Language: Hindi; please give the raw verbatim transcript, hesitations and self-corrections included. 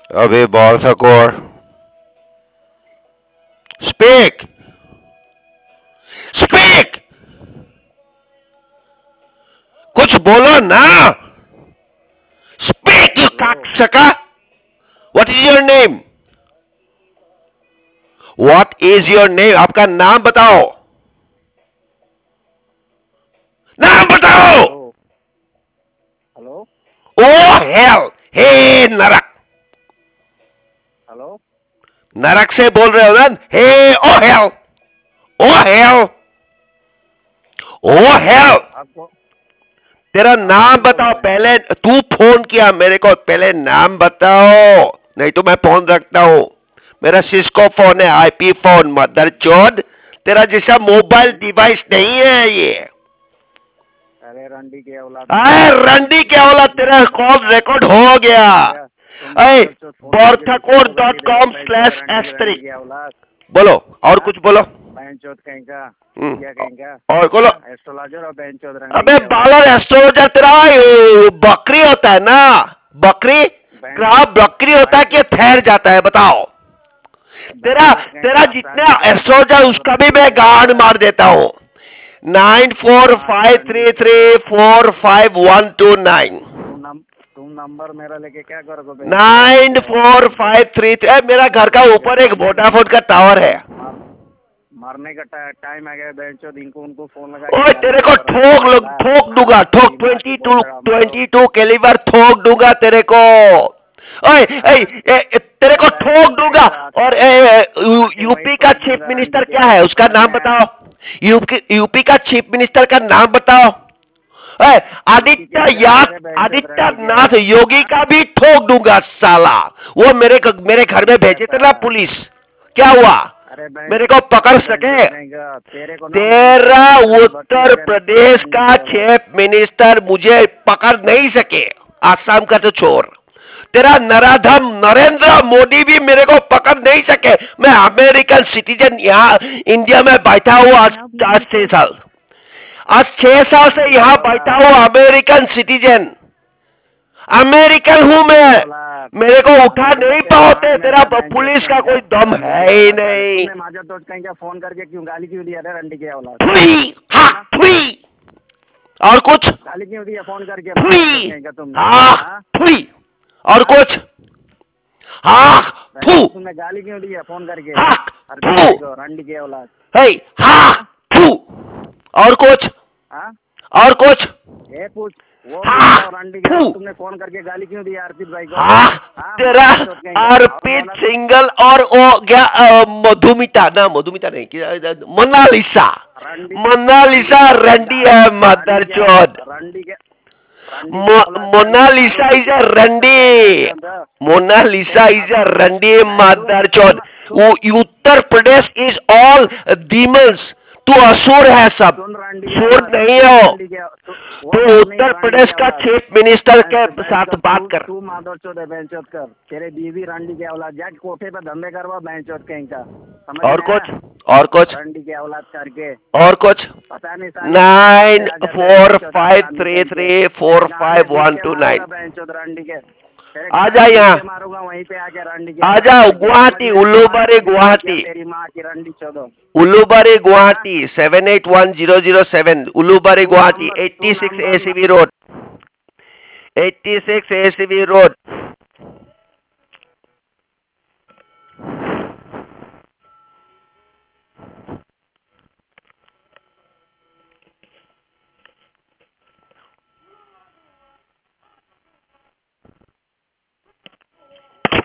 अभी बोल सको। स्पीक। स्पीक। कुछ बोलो ना। Speak you hello. काकसका। What is your name? What is your name? आपका नाम बताओ। नाम बताओ। Hello. Hello. Oh hell. Hey नरक। हेलो। नरक से बोल रहे हो ना? Hey oh hell. Oh hell. Oh hell. आपको तेरा आप नाम कौन बोल बताओ रहे हैं? पहले। तू फोन किया मेरे को, पहले नाम बताओ। नहीं तो मैं फोन रखता हूं। मेरा सिस्को फोन है, आईपी फोन, मदर चोद। तेरा जैसा मोबाइल रंडी। डिवाइस नहीं है ये। अरे रंडी के औलाद अरे मादर चोद रंडी तुमको क्या होला, पता नहीं तेरा चला कॉल रिकॉर्ड हो गया। क्या? तुम अरे मादर चोद फोन करके दूसरे बर्थकोड को डॉट गाली दे रहे हो कॉम बहन चोद स्लैश रंडी रंडी एस्ट्रिक। के औलाद। बोलो और हाँ। कुछ बोलो। बहन चोद कहीं का चुतिया हम्म, कहीं का। और बोलो। हाँ एस्ट्रोलॉजर और बहन चोद रंडी अबे के औलाद। बालर एस्ट्रोलॉजर तेरा ये बकरी होता है ना? बकरी। बहन क्या चोद बकरी होता है बहन कि चोद ठहर जाता है बताओ? बहन तेरा चोद कहीं तेरा का जितना शादी करो बहन एस्ट्रोलॉजर चोद उसका भी रंडी मैं के गांड औलाद। मार देता हूं। नाइन फोर मार के फाइव रंडी थ्री थ्री चोद। Four five one two nine. तुम नम तुम नंबर मेरा लेके क्या करोगे बहन चोद रंडी नाइन के औलाद फोर तुमको। फाइव थ्री थ्री मेरा घर का मुझे ऊपर एक मारने वोडाफोन का टावर है। मार मारने का टा, टाइम आ गया बहन चोद इनको उनको फोन लगा के ओए मारो तेरे को इनको रंडी ठोक के लो, औलाद। ठोक दूंगा, ठोक दिमाग की ट्वेंटी टू बोतड़ा मारो। ट्वेंटी टू कैलिबर ठोक दूंगा तेरे को। ओए ए, हाँ। ए, ए, तेरे अरे को बहन ठोक चोद कहीं दूंगा। का आके और ए, ए, यू, आके वहीं यूपी का ठोक चीफ दूंगा रंडी मिनिस्टर के क्या है, औलाद उसका घर नाम में आया। बताओ। यूपी यूपी का चीफ मिनिस्टर का नाम बताओ। ए, यूपी की आदित्य आजादी याद करे बहन चोद आदित्य रंडी के नाथ औलाद। योगी हाँ। का भी ठोक दूंगा साला। वो मेरे मेरे घर में अच्छा भेजे थे ना साला। पुलिस। क्या हुआ? अरे बहन मेरे को पकड़ अरे बहन सके? चोद कहीं का तेरे को ना बहन चोद तेरा अपने घर में बकरियां उत्तर देना चाहिए प्रदेश रंडी का के औलाद। चीफ मिनिस्टर मुझे पकड़ नहीं सके। आसाम का तो छोड़। तेरा नराधम नरेंद्र मोदी भी मेरे को पकड़ नहीं सके। मैं अमेरिकन सिटीजन यहाँ इंडिया में बैठा हुआ आज आज छह साल। आज छह साल से रंडी के यहाँ बैठा औलाद। हुआ अमेरिकन सिटीजन। अमेरिकन हूं रंडी के मैं। औलाद। मेरे को उठा अमेरिका नहीं तेरे पाते। नाक में तेरा है बहन चोद पुलिस का कहीं का कोई दम रंडी है के ही औलाद साले नहीं। तूने माजर तो कहीं का फोन करके क्यों गाली क्यों दिया रे रंडी के औलाद। थुई हा हाँ। थुई। और कुछ? गाली क्यों दिया फोन करके माजर चोद थुई कहीं का तुमने। हा हाँ। थुई। और हाँ। कुछ? हाँ बहन थू चोद तुमने गाली क्यों दिया फोन करके। हा हरकत थू। देखो रंडी के औलाद। हे हा हाँ। थू। और कुछ? हाँ। और कुछ? ये पूछ वो हा पूछता हूँ रंडी के थू। औलाद तुमने फोन करके गाली क्यों दिया अर्पित भाई को। हाँ हाँ तेरा मादर चोद कहीं का और अर्पित बोला। सिंगल और ओ गया अ, मधुमिता ना, मधुमिता नहीं, क्या- मोनालिसा। रंडी रंडी मोनालिसा के औलाद रंडी गाली है रंडी मदर के चौथ। रंडी के रंडी के Mo- औलाद गाली Mona मारो Lisa is किसी a को बहन चोद कहीं का Randi. चोद। Mona Lisa तेरे is a अब Randi मैं तुम mother chod. तुम तुम वो उत्तर सुन प्रदेश is all demons. तू असुर है सब। सुन रंडी के सुर औलाद नहीं सुन हो। रंडी के तु, वो तो बात नहीं है उत्तर रंडी प्रदेश के का औलाद। चीफ मिनिस्टर बहन के चोद बहन साथ चोद तू बात कर। तू माधर चोद है बहन चोद कर तेरे बीवी रंडी के औलाद जाके कोठे पे धंधे करवा बहन चोद कहीं का समझ और में आया। कुछ? और कुछ? रंडी के औलाद करके और कुछ? पता नहीं साले कितने नाइन पैसे आ जाते हैं बहन फोर चोद फाइव आसामी थ्री कहीं के थ्री तेरे फोर गांड में फाइव घुस वन के टू मारूंगा नाइन बहन चोद रंडी के तेरे आ गांड जा में घुस यहाँ। के मारूंगा वहीं पे आके रंडी के आ औलाद जाओ करके समझ गुवाहाटी में आई तुम्हारे उल्लूबरी बीवी की क्या गुवाहाटी। तेरी माँ की रंडी चोदो। उलूबारी हाँ। Guwahati seven eight one zero zero seven Ulubari तू गुवाहाटी नंबर एट्टी तू six number A C B road. Eighty six A C B road.